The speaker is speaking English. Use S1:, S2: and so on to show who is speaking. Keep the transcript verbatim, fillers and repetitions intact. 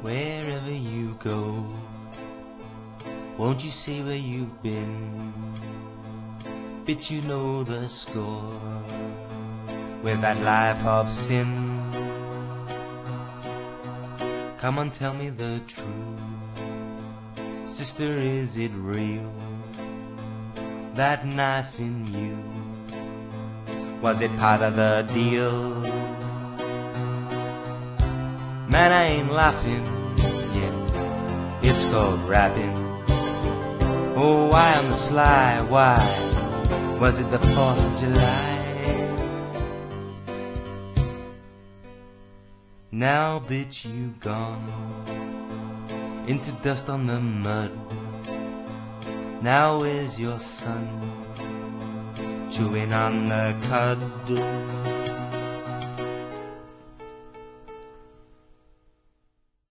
S1: wherever you go. Won't you say where you've been? Bitch, you know the score. With that life of sin, come on, tell me the truth. Sister, is it real? That knife in you, was it part of the deal? Man, I ain't laughing, yeah, it's called rapping. Oh, why on the sly, why? Was it the fourth of July? Now, bitch, you gone into dust on the mud. Now where's your son, chewing on the cud?